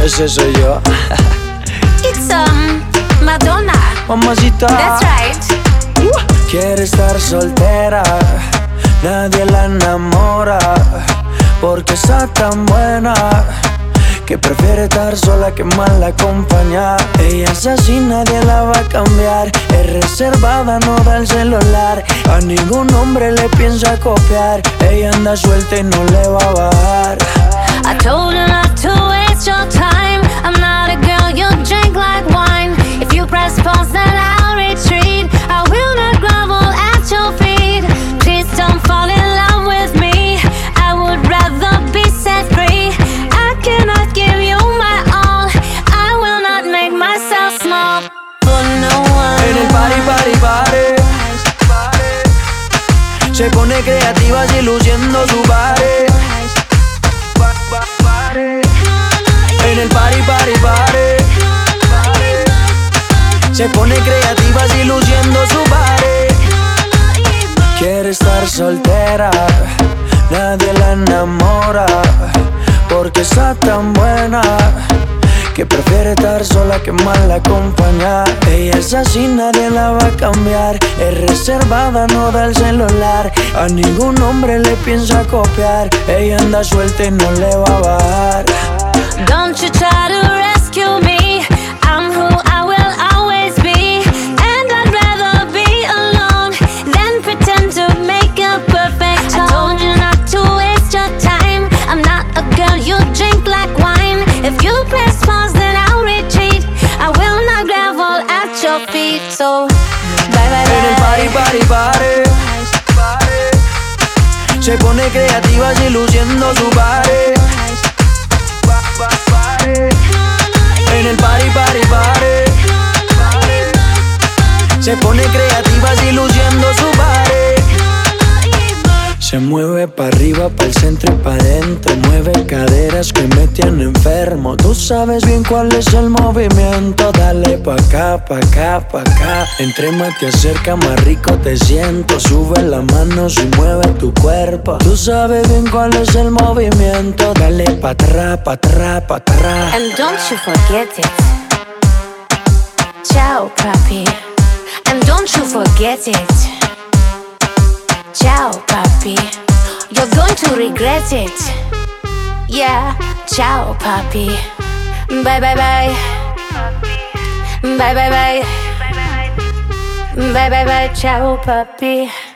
ese soy yo. It's Madonna. Mamacita. That's right. Quiere estar soltera, nadie la enamora, porque está tan buena que prefiere estar sola que mal acompañada. Ella es así, nadie la va a cambiar. Es reservada, no da el celular. A ningún hombre le piensa copiar. Ella anda suelta y no le va a bajar. I told her not to waste your time. I'm not a girl you drink like wine. If you press pause then I'll retreat. I will not grovel at your feet. Please don't fall in love with me. I would rather be set free. I cannot give you my all. I will not make myself small for no one. En el party se pone creativa y luciendo su body. En el party se pone creativa y luciendo su body. Quiere estar soltera, nadie la enamora, porque está tan buena que prefiere estar sola que mal acompañada. Ella es así, nadie la va a cambiar. Es reservada, no da el celular. A ningún hombre le piensa copiar. Ella anda suelta y no le va a bajar. Don't you try to rescue me. I'm who I will always be. And I'd rather be alone than pretend to make a perfect home. I told you not to waste your time. I'm not a girl you drink like wine. If you press pause then I'll retreat. I will not grovel at your feet. So bye bye bye. En el party se pone creativa y luciendo su body. En el party se pone creativa y luciendo su body. Se mueve pa' arriba, pa' el centro y pa' adentro. Mueve caderas que me tienen enfermo. Tú sabes bien cuál es el movimiento. Dale pa' acá, pa' acá, pa' acá. Entre más te acerca, más rico te siento. Sube las manos y mueve tu cuerpo. Tú sabes bien cuál es el movimiento. Dale pa' atrás, pa' atrás, pa' atrás. And don't you forget it. Ciao, papi. And don't you forget it. Ciao, papi. You're going to regret it. Yeah, ciao, papi. Bye, bye, bye. Bye, bye, bye. Bye, bye, bye. Ciao, papi.